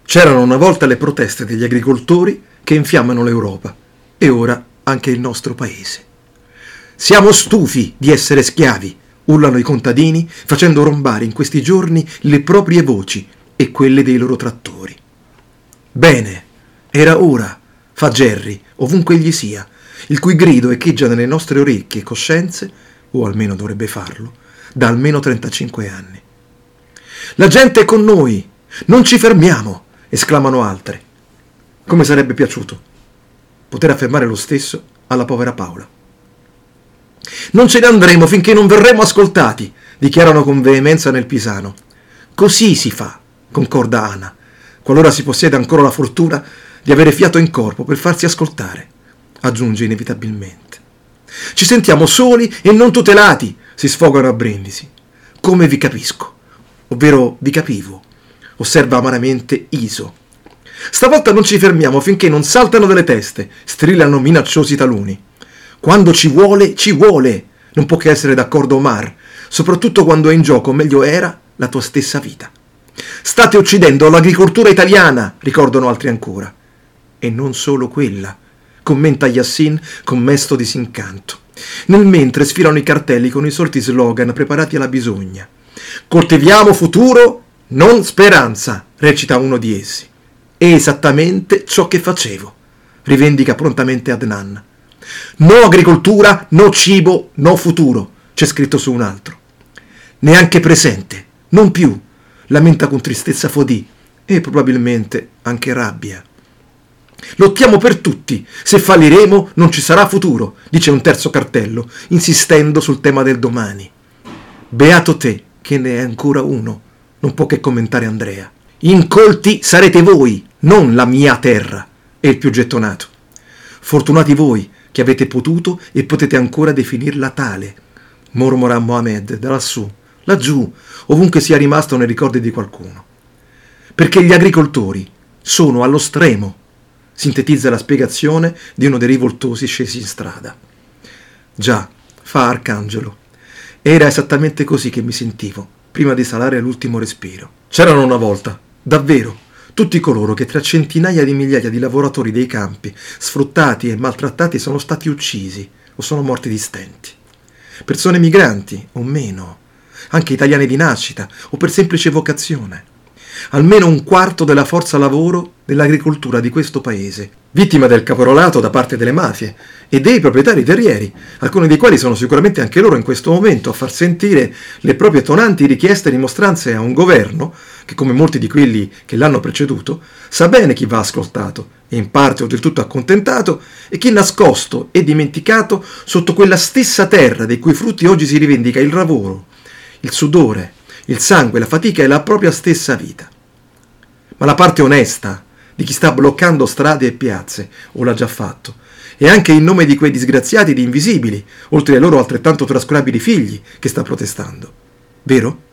C'erano una volta le proteste degli agricoltori che infiammano l'Europa e ora anche il nostro paese. Siamo stufi di essere schiavi, urlano i contadini facendo rombare in questi giorni le proprie voci e quelle dei loro trattori. Bene, era ora, fa Gerry, ovunque egli sia, il cui grido echeggia nelle nostre orecchie e coscienze, o almeno dovrebbe farlo, da almeno 35 anni. La gente è con noi, non ci fermiamo, esclamano altre. Come sarebbe piaciuto poter affermare lo stesso alla povera Paola. Non ce ne andremo finché non verremo ascoltati, dichiarano con veemenza nel Pisano. Così si fa, concorda Ana, qualora si possiede ancora la fortuna di avere fiato in corpo per farsi ascoltare, aggiunge inevitabilmente. Ci sentiamo soli e non tutelati, si sfogano a Brindisi. Come vi capisco, ovvero vi capivo, osserva amaramente Iso. Stavolta non ci fermiamo finché non saltano delle teste, strillano minacciosi taluni. Quando ci vuole, non può che essere d'accordo Omar, soprattutto quando è in gioco, meglio era, la tua stessa vita. State uccidendo l'agricoltura italiana, ricordano altri ancora. E non solo quella, commenta Yassin con mesto disincanto. Nel mentre sfilano i cartelli con i soliti slogan preparati alla bisogna. Coltiviamo futuro, non speranza, recita uno di essi. È esattamente ciò che facevo, rivendica prontamente Adnan. No agricoltura, no cibo, no futuro, c'è scritto su un altro. Neanche presente, non più, lamenta con tristezza Fodì e probabilmente anche rabbia. Lottiamo per tutti, se falliremo non ci sarà futuro, dice un terzo cartello, insistendo sul tema del domani. Beato te, che ne è ancora uno, non può che commentare Andrea. Incolti sarete voi, non la mia terra, è il più gettonato. Fortunati voi che avete potuto e potete ancora definirla tale, mormora Mohamed da lassù, laggiù, ovunque sia rimasto nei ricordi di qualcuno. Perché gli agricoltori sono allo stremo, sintetizza la spiegazione di uno dei rivoltosi scesi in strada. Già, fa Arcangelo, era esattamente così che mi sentivo, prima di salare l'ultimo respiro. C'erano una volta, davvero, tutti coloro che tra centinaia di migliaia di lavoratori dei campi, sfruttati e maltrattati, sono stati uccisi o sono morti di stenti. Persone migranti o meno, anche italiani di nascita o per semplice vocazione. Almeno un quarto della forza lavoro dell'agricoltura di questo paese, vittima del caporalato da parte delle mafie e dei proprietari terrieri, alcuni dei quali sono sicuramente anche loro in questo momento a far sentire le proprie tonanti richieste e rimostranze a un governo che, come molti di quelli che l'hanno preceduto, sa bene chi va ascoltato e in parte o del tutto accontentato e chi nascosto e dimenticato sotto quella stessa terra dei cui frutti oggi si rivendica il lavoro, il sudore, il sangue, la fatica e la propria stessa vita. Ma la parte onesta di chi sta bloccando strade e piazze, o l'ha già fatto, e anche in nome di quei disgraziati ed invisibili, oltre ai loro altrettanto trascurabili figli, che sta protestando. Vero?